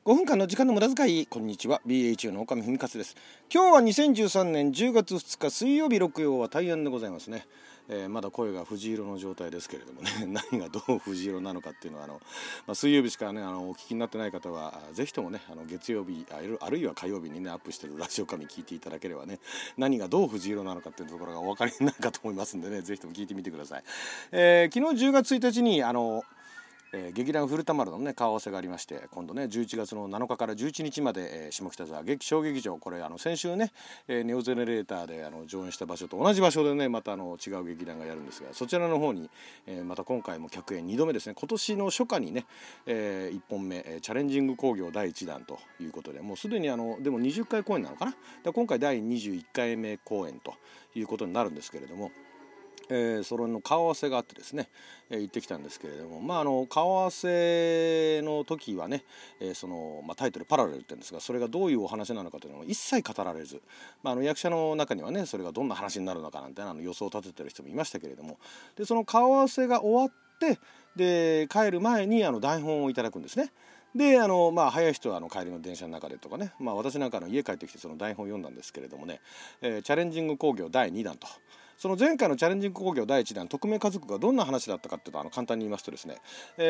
5分間の時間の無駄遣い。こんにちは、 BHU の岡見文勝です。今日は2013年10月2日水曜日、六曜は大安でございますね。まだ声が藤色の状態ですけれどもね、何がどう藤色なのかっていうのは水曜日しかねお聞きになってない方はぜひともね月曜日あるいは火曜日にねアップしてるラジオ神聞いていただければね、何がどう藤色なのかっていうところがお分かりになるかと思いますんでね、ぜひとも聞いてみてください。昨日10月1日に劇団古田丸のね顔合わせがありまして、今度ね11月の7日から11日まで、下北沢小劇場、これ先週ね、ネオゼネレーターで上演した場所と同じ場所でねまた違う劇団がやるんですが、そちらの方に、また今回も客演2度目ですね。今年の初夏にね、1本目、チャレンジング工業第1弾ということで、もうすでにでも20回公演なのかな。今回第21回目公演ということになるんですけれども、それの顔合わせがあってですね、行ってきたんですけれども、顔合わせの時はね、タイトルパラレルって言うんですが、それがどういうお話なのかというのは一切語られず、役者の中にはねそれがどんな話になるのかなんて予想を立ててる人もいましたけれども、でその顔合わせが終わってで帰る前に台本をいただくんですね。で早い人は帰りの電車の中でとかね、私なんか家帰ってきてその台本を読んだんですけれどもね、チャレンジング工業第2弾と、その前回のチャレンジング工業第1弾匿名家族がどんな話だったかっていうと簡単に言いますとですね、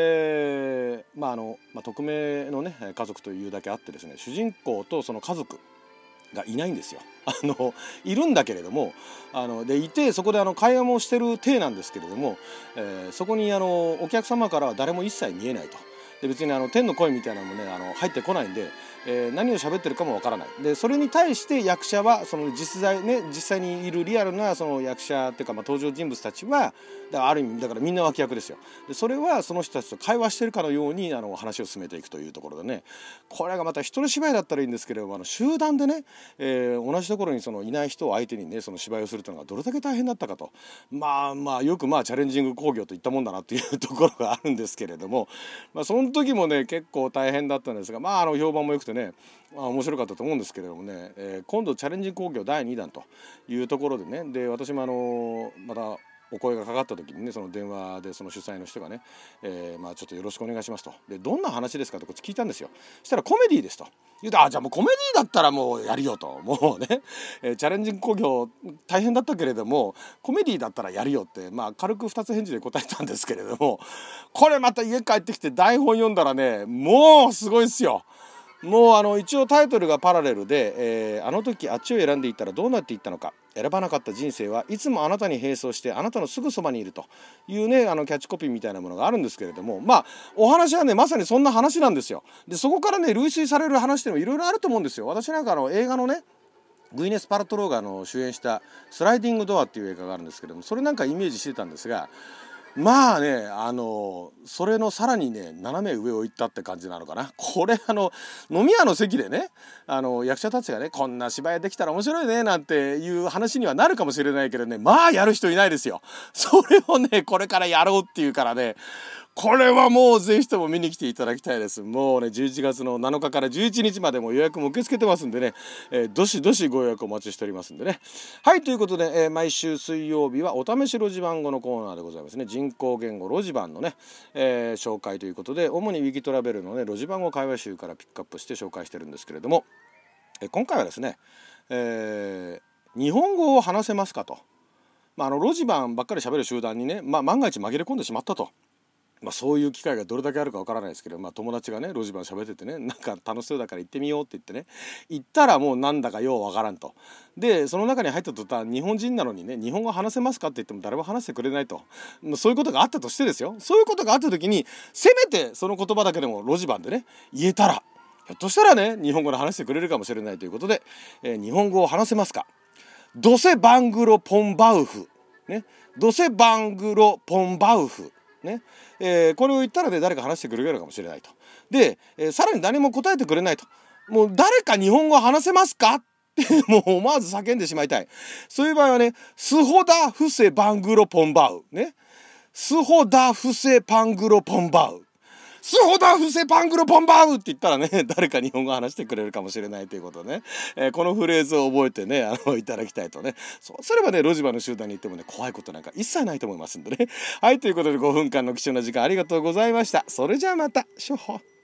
匿名のね家族というだけあってですね、主人公とその家族がいないんですよ。いるんだけれどもでいて、そこで会話もしてる体なんですけれども、そこにお客様からは誰も一切見えないと。で別に天の声みたいなのもね入ってこないんで、何を喋ってるかもわからない。でそれに対して役者はその実際にいるリアルなその役者っていうか、登場人物たちはある意味だからみんな脇役ですよ。でそれはその人たちと会話してるかのように話を進めていくというところでね、これがまた一人芝居だったらいいんですけれども、集団でね、同じところにいない人を相手にねその芝居をするというのがどれだけ大変だったかと、よくチャレンジング工業といったもんだなというところがあるんですけれども、その時もね結構大変だったんですが、評判も良くてね面白かったと思うんですけれどもね、今度チャレンジング工業第2弾というところでね、で私もまたお声がかかった時にねその電話でその主催の人がね、ちょっとよろしくお願いしますと。でどんな話ですかとこっち聞いたんですよ。そしたらコメディですと言うと、じゃあもうコメディだったらもうやるよと、もうね、チャレンジング工業大変だったけれどもコメディだったらやるよって、軽く2つ返事で答えたんですけれども、これまた家帰ってきて台本読んだらねもうすごいっすよ。もう一応タイトルがパラレルで、あの時あっちを選んでいったらどうなっていったのか、選ばなかった人生はいつもあなたに並走してあなたのすぐそばにいるというねキャッチコピーみたいなものがあるんですけれども、お話はねまさにそんな話なんですよ。でそこからね類推される話っていうのもいろいろあると思うんですよ。私なんか映画のねグイネス・パルトローが主演したスライディングドアっていう映画があるんですけども、それなんかイメージしてたんですが、それのさらにね斜め上を行ったって感じなのかな。これ飲み屋の席でね役者たちがねこんな芝居できたら面白いねなんていう話にはなるかもしれないけどね、やる人いないですよ。それをねこれからやろうっていうからね、これはもうぜひとも見に来ていただきたいです。もうね11月の7日から11日までも予約も受け付けてますんでね、どしどしご予約お待ちしておりますんでね。はい、ということで、毎週水曜日はお試し路地番号のコーナーでございますね。人工言語路地番のね、紹介ということで、主にウィキトラベルのね路地番号会話集からピックアップして紹介してるんですけれども、今回はですね、日本語を話せますかと、路地番ばっかり喋る集団にね、万が一紛れ込んでしまったと。そういう機会がどれだけあるかわからないですけど、友達がね路地番喋っててね、なんか楽しそうだから行ってみようって言ってね行ったらもうなんだかようわからんと。でその中に入った途端日本人なのにね日本語話せますかって言っても誰も話してくれないと。そういうことがあったとしてですよ、そういうことがあった時にせめてその言葉だけでも路地番でね言えたら、ひょっとしたらね日本語で話してくれるかもしれないということで、日本語を話せますか、ドセバングロポンバウフね、ドセバングロポンバウフね、これを言ったらね誰か話してくれるかもしれないと。で、さらに誰も答えてくれないと、もう誰か日本語話せますかってもう思わず叫んでしまいたい。そういう場合はねスホダフセバングロポンバウね、スホダフセパングロポンバウ、スホダフセパングロポンバウって言ったらね誰か日本語話してくれるかもしれないということでね、このフレーズを覚えてねいただきたいとね。そうすればね路地場の集団に行ってもね怖いことなんか一切ないと思いますんでね。はい、ということで5分間の貴重な時間ありがとうございました。それじゃあまた、しょほ。